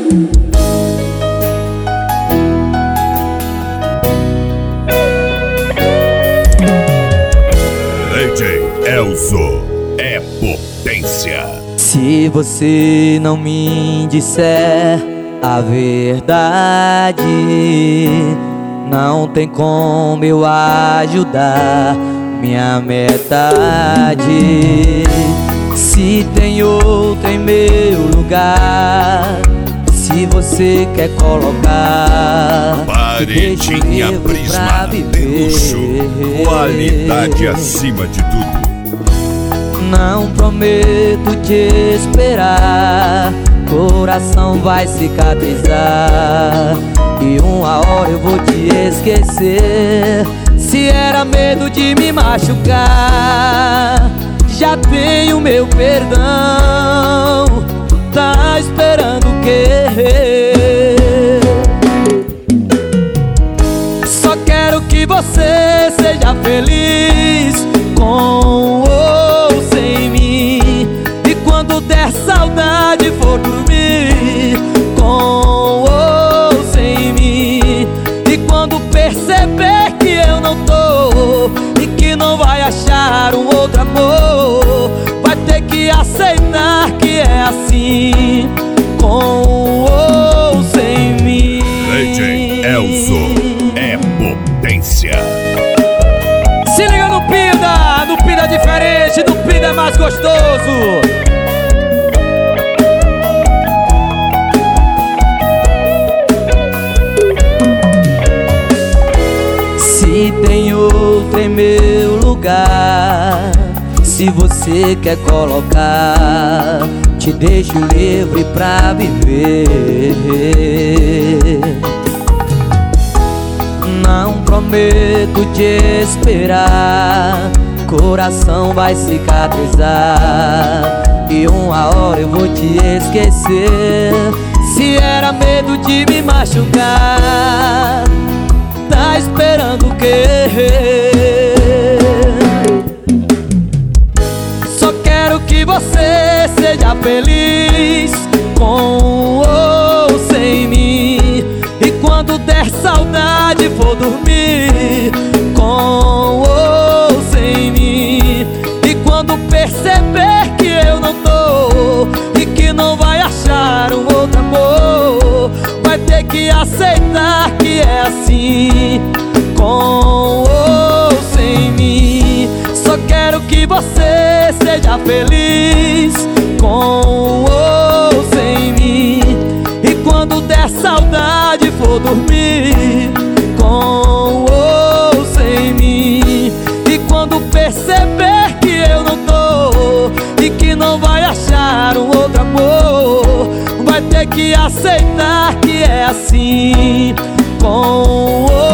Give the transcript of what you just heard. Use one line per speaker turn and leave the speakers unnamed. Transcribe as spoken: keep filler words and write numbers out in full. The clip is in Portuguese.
D J Elzo é potência.
Se você não me disser a verdade, não tem como eu ajudar minha metade. Se tem outro em meu lugar, se você quer colocar
Paretinha Prisma de luxo, qualidade acima de tudo.
Não prometo te esperar, coração vai cicatrizar e uma hora eu vou te esquecer. Se era medo de me machucar, já tenho meu perdão. Tá esperando o quê? Só quero que você seja feliz, com ou sem mim. E quando der saudade for dormir, com ou sem mim. E quando perceber que eu não tô e que não vai achar um outro amor, vai ter que aceitar que é assim, com ou sem mim.
D J Elzo é potência.
Se liga no Pida, no Pida é diferente, no Pida é mais gostoso. Se tem outro em meu lugar, se você quer colocar, te deixo livre pra viver. Não prometo te esperar, coração vai cicatrizar e uma hora eu vou te esquecer. Se era medo de me machucar, tá esperando o quê? Só quero que você seja feliz, com ou sem mim. E quando der saudade for dormir, com ou sem mim. E quando perceber que eu não tô e que não vai achar um outro amor, vai ter que aceitar que é assim, com ou sem mim. Só quero que você seja feliz, com ou sem mim. E quando der saudade for dormir, com ou sem mim. E quando perceber que eu não tô e que não vai achar um outro amor, vai ter que aceitar que é assim, com ou